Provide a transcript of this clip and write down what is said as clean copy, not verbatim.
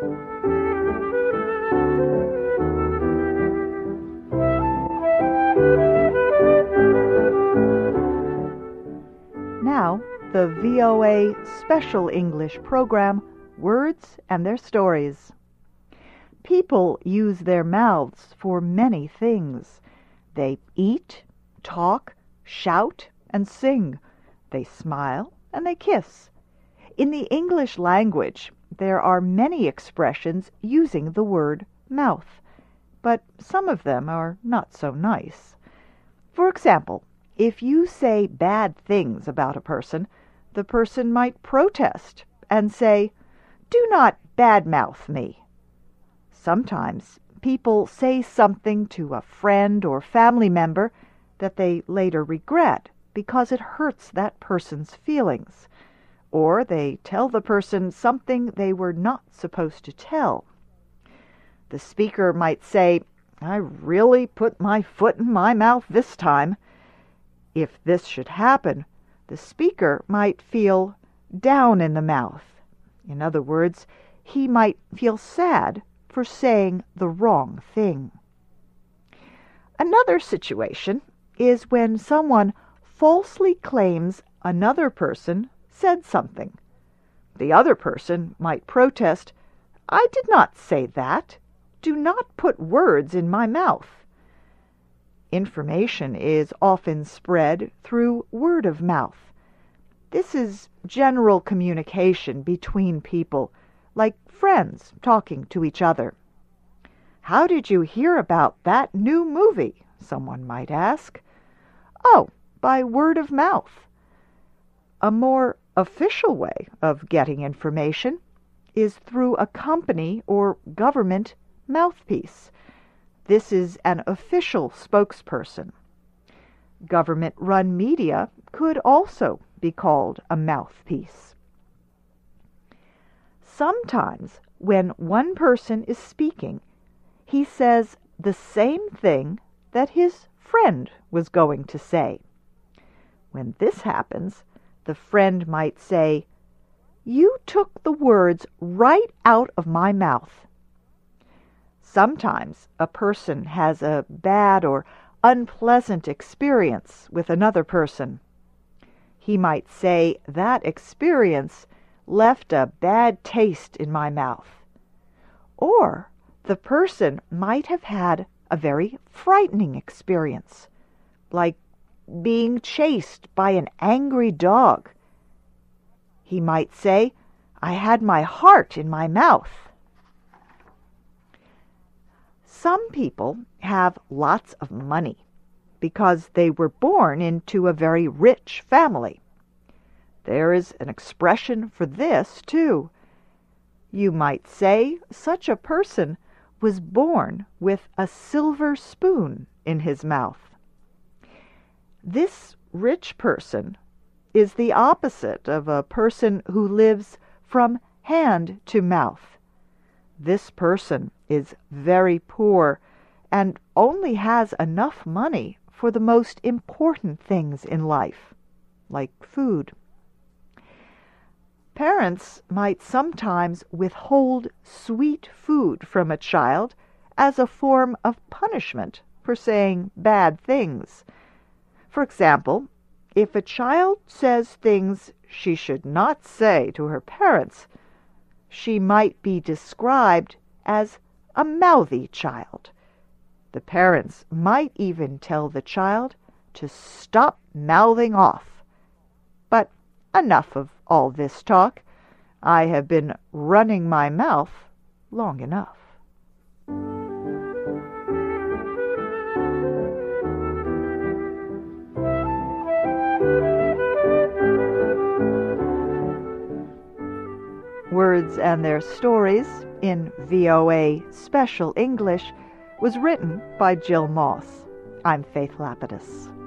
Now, the VOA Special English program, Words and Their Stories. People use their mouths for many things. They eat, talk, shout, and sing. They smile and they kiss. In the English language, there are many expressions using the word mouth, but some of them are not so nice. For example, if you say bad things about a person, the person might protest and say, "Do not badmouth me." Sometimes people say something to a friend or family member that they later regret because it hurts that person's feelings, or they tell the person something they were not supposed to tell. The speaker might say, "I really put my foot in my mouth this time." If this should happen, the speaker might feel down in the mouth. In other words, he might feel sad for saying the wrong thing. Another situation is when someone falsely claims another person said something. The other person might protest, "I did not say that. Do not put words in my mouth." Information is often spread through word of mouth. This is general communication between people, like friends talking to each other. "How did you hear about that new movie?" someone might ask. "Oh, by word of mouth." A more official way of getting information is through a company or government mouthpiece. This is an official spokesperson. Government-run media could also be called a mouthpiece. Sometimes when one person is speaking, he says the same thing that his friend was going to say. When this happens, the friend might say, "You took the words right out of my mouth." Sometimes a person has a bad or unpleasant experience with another person. He might say, "That experience left a bad taste in my mouth." Or the person might have had a very frightening experience, like being chased by an angry dog. He might say, "I had my heart in my mouth." Some people have lots of money because they were born into a very rich family. There is an expression for this, too. You might say such a person was born with a silver spoon in his mouth. This rich person is the opposite of a person who lives from hand to mouth. This person is very poor and only has enough money for the most important things in life, like food. Parents might sometimes withhold sweet food from a child as a form of punishment for saying bad things. For example, if a child says things she should not say to her parents, she might be described as a mouthy child. The parents might even tell the child to stop mouthing off. But enough of all this talk. I have been running my mouth long enough. Words and Their Stories in VOA Special English was written by Jill Moss. I'm Faith Lapidus.